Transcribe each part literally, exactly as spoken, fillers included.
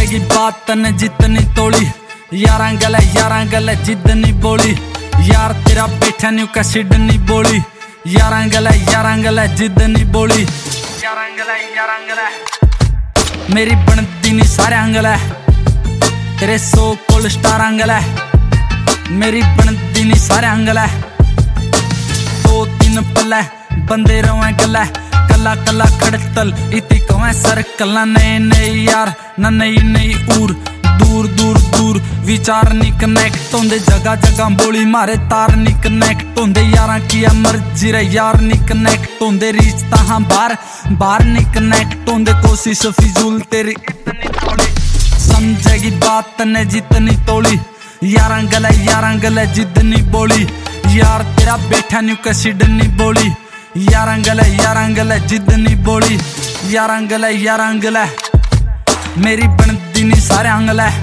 समझेगी बात ने जितनी तोड़ी, यारां गले यारां गले जिद नहीं बोली, यार तेरा बैठा न्यू का सिड नहीं बोली, यारां गले यारां गले जिद नहीं बोली, यारां गले यारां गले मेरी बनती नहीं सारे अंगल है, तेरे सो कोल स्टार अंगल है, मेरी बनती नहीं सारे अंगल है, दो तीन पल बंदे रवे गल कला कला खड़तल इति कवें सर्कल ना नए नए यार ना नई नई उर दूर दूर दूर विचार नी कनेक्ट होंदे, जगह जगह बोली मारे तार नी कनेक्ट होंदे, यारां किया मर्जी रे यार नी कनेक्ट होंदे, रीच तहां बार बार नी कनेक्ट होंदे, कोशिश फिजूल तेरी इतनी थोड़ी, समझेगी बात ने जितनी तोड़ी, यारां गले यारां गले जिद नी बोली, यार तेरा बैठा न्यू का सिड नी बोली, यारां गले यारां गले जिद नी बोली, यारां गले यारां गले मेरी बनती नहीं सारे अंगल है,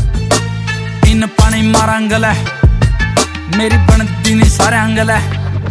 इन पानी मारांगल है, मेरी बनती नहीं सारे अंगल है,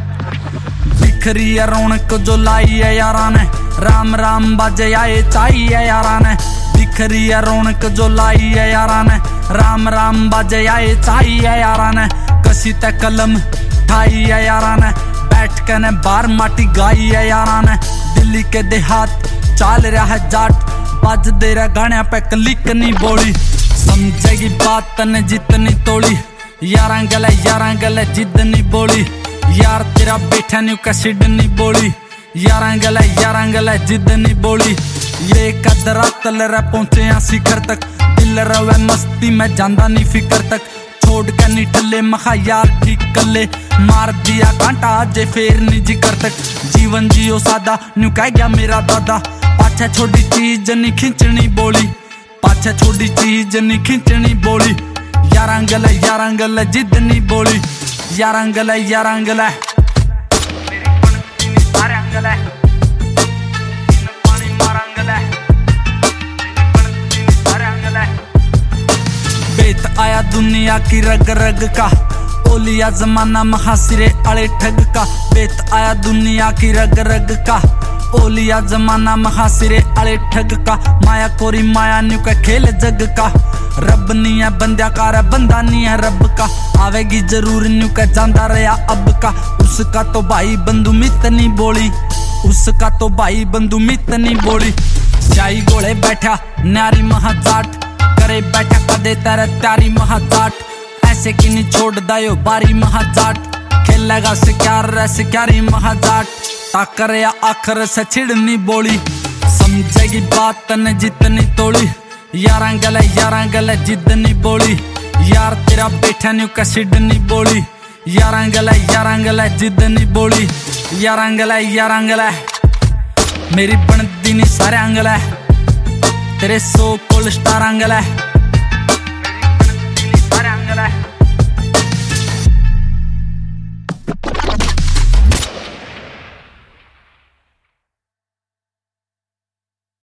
बिखरी है रौनक जो लाई है यारां ने, राम राम बाजे आए चाहिए यारां ने, बिखरी है रौनक जो लाई है यारां ने, राम राम बाजे आए चाहिए यारां ने, कसी ते कलम ठाई है यारां ने, बैठ के ने बार माटी गाई है यारां ने, दिल्ली के देहात चाल रहा है जाट, बज दे रहा गाने पे क्लिक नहीं बोली, समझेगी बात ने जितनी तोड़ी, यारां गले यारां गले जिद नहीं बोली, यार तेरा बैठा न्यू का सिड नहीं बोली, यारां गले यारां गले जिद नहीं बोली, ये कदरा तल रह पहुंचे शिखर तक, दिल रवे मस्ती में जांदा नहीं फिकर तक, छोड़ के नहीं ठल्ले मखा यार ठीक कले, मार दिया कांटा जे फेर नहीं जिकर तक, जीवन जियो सादा न्यू कह गया मेरा दादा, पाछे छोटी चीज नहीं खिंचनी बोली, पाछे छोटी चीज नहीं खिंचनी बोली, यारां गले यारां गले जिद नहीं बोली, यारां गले यारां गले मेरी बनती नहीं सारे अंगल है, इन पानी मारांगल है, मेरी बनती नहीं सारे अंगल है, बेत आया दुनिया की रग रग का, ओलिया जमाना महासिरे अड़े ठग का, बेत आया दुनिया की रग रग का, ओलिया जमाना महासिरे अड़े ठग का, माया कोरी माया न्यू का खेल जग का, रब नहीं है बंद्या कार बंदा नहीं है रब का, आवेगी जरूर न्यू का जांदा रहा अब का, उसका तो भाई बंधु मित नहीं बोली, उसका तो भाई बंधु मित नहीं बोली, जाई गोले बैठा नारी महाजाट, करे बैठा कदे तेरे त्यारी महाजाट, ऐसे कि नहीं छोड़ दायो बारी महाजाट, खेलेगा सिक्यार रे सिक्यारी महाजाट, ताकर या आखर से छिड़नी बोली, समझेगी बात ने जितनी तोड़ी, यारां गले यारां गले जिद नहीं बोली, यार तेरा बैठा न्यू का सिड नहीं बोली, यारां गले यारां गले जिद नहीं बोली, यारां गले यारां गले मेरी बनती नहीं सारे अंगल है, तेरे सो कोल स्टार अंगल है,